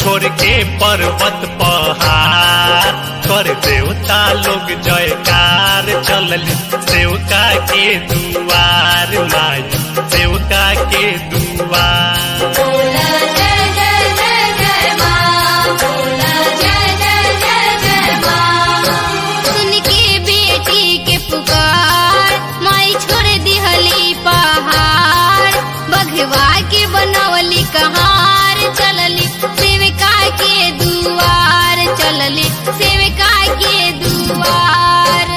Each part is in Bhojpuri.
छोड़ के पर्वत पहाड़ कर देवता लोग जयकार चलली सेवका के दुआर माई सेवका के दुआर। बोला जय जय जय जय माँ, बोला जय जय जय जय माँ। सुन के बेटी के पुकार माई छोड़ दिहली पहाड़ बघवा के बनवली कहार चलली सेविका के दुआर चलली सेविका के दुआर।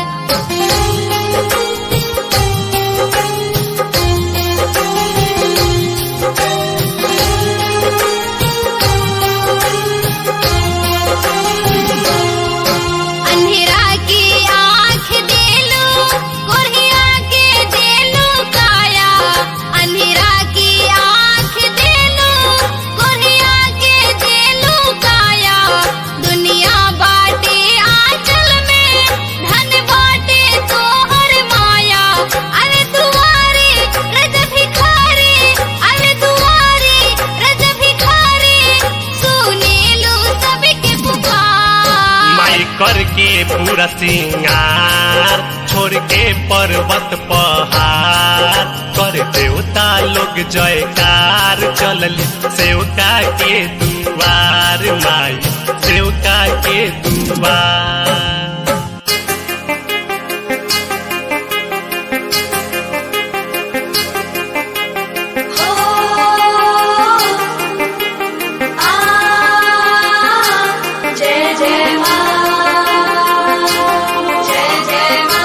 अंधेरा की आँख देलू कोढ़िया के देलू काया अंधेरा की आँख देलू कोढ़िया के देलू काया। दुनिया बाटे आंचल में धन बाटे तोहर माया अरे दुआरे रज भिखारी अरे दुआरे रज भिखारी सुनेलू सबके पुकार। माई करके पूरा सिंगार छोड़ के पर्वत पहाड़ कर देवता लोग जयकार चलली सेवका के दुआर माई सेवका के दुआर। हो आ जय जय माँ, जय जय माँ।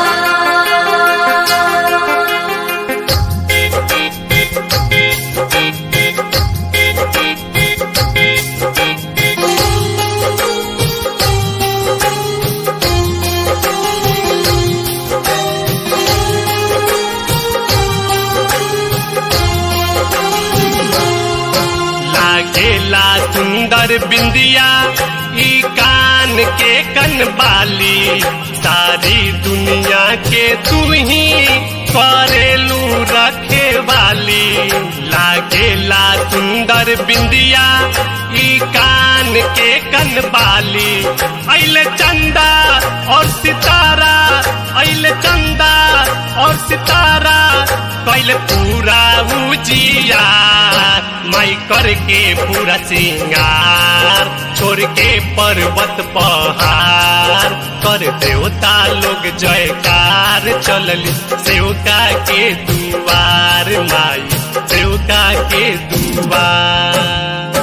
लागेला सुंदर बिंदिया ई कान के कनबाली सारी दुनिया के तू ही करेलू रखे वाली। लागेला सुंदर बिंदिया ई कान के कनबाली अइले चंदा और सितारा अइले चंदा और सितारा कैले पूरा उजिया माई करके पूरा सिंगार छोड़ के पर्वत पहाड़ कर देवता लोग जयकार चलली सेवका के दुआर माई सेवका के दुआर।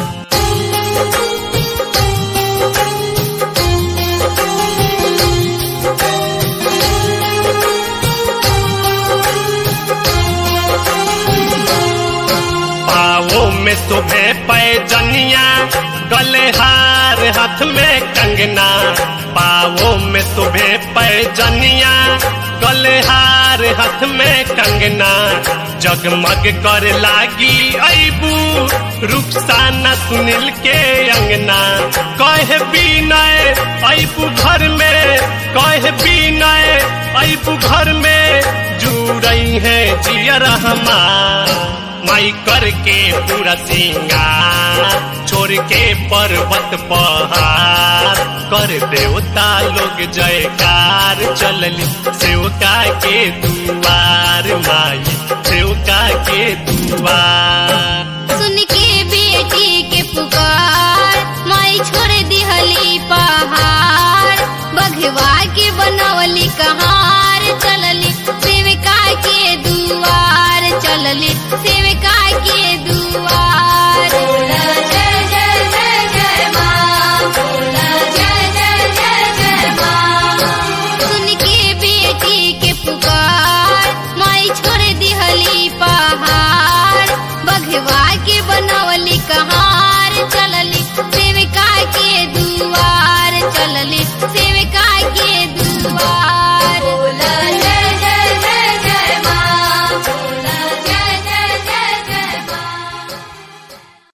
पाँवों में शोभे पैजनिया गले हार हाथ में कंगना पाँवों में शोभे पैजनिया गले हार हाथ में कंगना जगमग कर लागी अबू रुखसाना सुनील के अंगना कहे बिनय अबू घर में कहे बिनय अबू घर में जुड़ई है जियर हमार माई करके पूरा सिंगार छोड़ के पर्वत पहाड़ कर देवता लोग जयकार चलली सेवका के दुआर माई सेवका के दुआर। सुन के बेटी के पुकार माई छोड़ दिहली पहाड़ बघवा के बनवली कहार चलली सेविका के दुआर चलली सेविका के दुआर। बोला जय जय जय जय माँ, बोला जय जय जय जय माँ। सुन के बेटी के पुकार